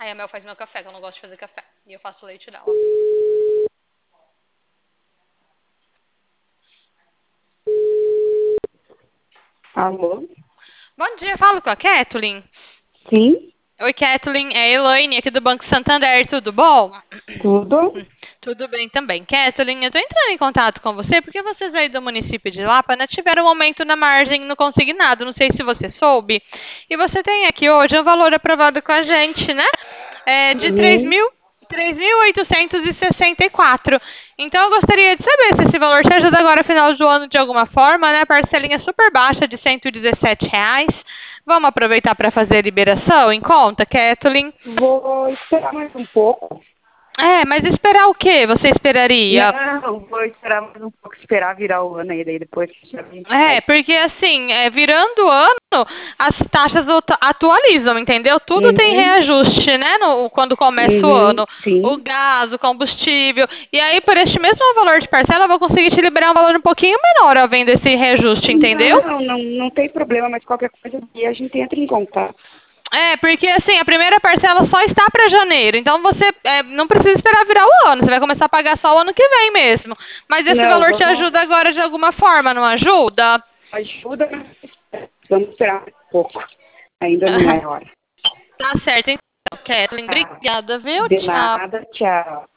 Aí a Mel faz meu café, que eu não gosto de fazer café. E eu faço o leite dela. Alô? Bom dia, falo com a Kathleen. Sim, Oi, Kathleen, é a Elaine aqui do Banco Santander, tudo bom? tudo? Tudo bem também. Kathleen, eu tô entrando em contato com você porque vocês aí do município de Lapa, né, tiveram um aumento na margem no consignado, não sei se você soube. E você tem aqui hoje um valor aprovado com a gente, né? De Uhum. 3.864. Então eu gostaria de saber se esse valor te ajuda agora final do ano de alguma forma, né? Parcelinha super baixa de R$ 117. Vamos aproveitar para fazer a liberação em conta, Kathleen? Vou esperar mais um pouco. Mas esperar o quê? Você esperaria? Não, vou esperar mais um pouco, esperar virar o ano aí, daí depois a gente faz. Porque assim, virando o ano, as taxas atualizam, entendeu? Tudo tem Uhum, reajuste, né? Quando começa o uhum, ano. O sim. gás, o combustível. E aí, por este mesmo valor de parcela, eu vou conseguir te liberar um valor um pouquinho menor ao vendo esse reajuste, entendeu? Não tem problema, mas qualquer coisa aqui a gente entra em contato. Porque assim, a primeira parcela só está para janeiro. Então você não precisa esperar virar o ano. Você vai começar a pagar só o ano que vem mesmo. Mas esse Não, valor te vamos, ajuda agora de alguma forma, não ajuda? ajuda, mas vamos esperar um pouco. Ainda não é hora. Tá certo, então, Kathleen. Tá. Obrigada, viu? De Tchau. nada, tchau.